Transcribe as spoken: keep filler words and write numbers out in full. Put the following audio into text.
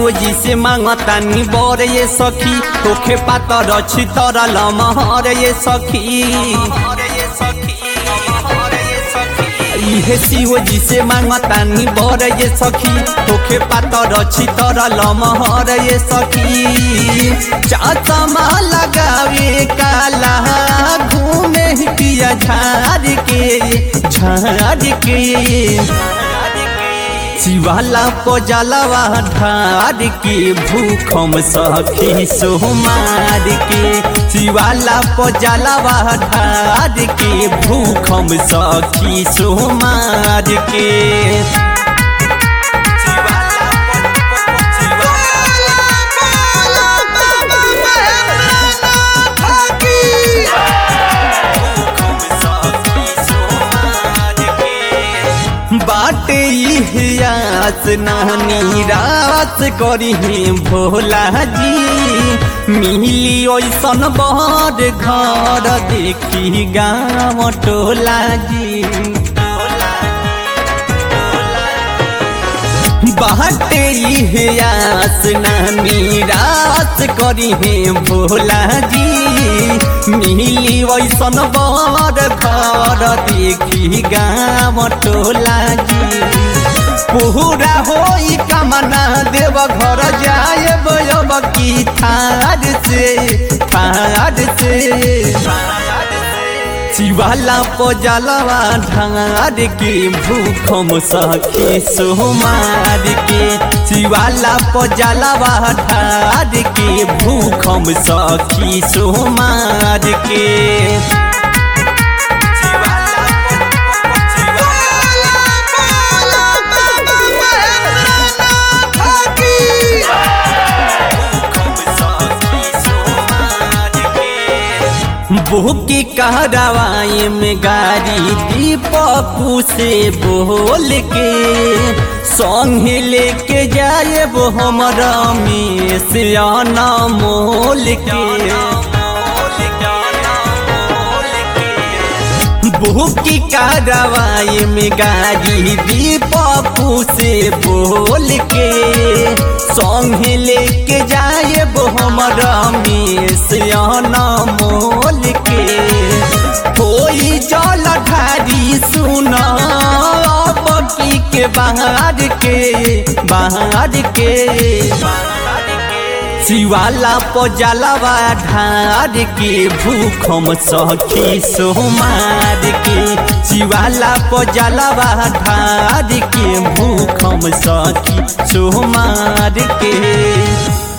शिव जी से मांगतानी बर ये सखी तोखे पातर अछि तरल महर ये सखी इहे शिव जी से मांगतानी बर ये सखी तोखे पातर अछि तरल महर ये सखी चाचमा लगावे काला घूमे पिया झाड़ के झाड़ के शिवाला पजलवा ढार के भूखम सखी सोमार के शिवाला पजलवा ढार के भूखम सखी सोमार के बाटे इतिहास नानी रात करी भोला जी मिली ओइसन बड़ घर देखी गाँव टोला जी बाटे इतिहास नानी रात करी भोला जी मिली वैसन बड़ घर देखी गाँव टोला जी पूरा होई कामना देव घर जाए अब की थार से थार से शिवाला पजलवा ढार के भूखम सखी सोमार के शिवाला पजलवा ढार के भूखम सखी सोमार के बोकी कहरावाई में गाड़ी दीपकू से बोल के संग लेके जाए वो हमारा में से आना मोल के बोकी कहरावाई में गाड़ी दीपकू से बोल के संग लेके जाए वो हमारा में से आना मोल के कोई जल ढारी सुना बकी के बाहर के बाहर के शिवाला पजलवा ढार के भूखम सखी सोमार के शिवाला पजलवा ढार के भूखम सखी सोमार के।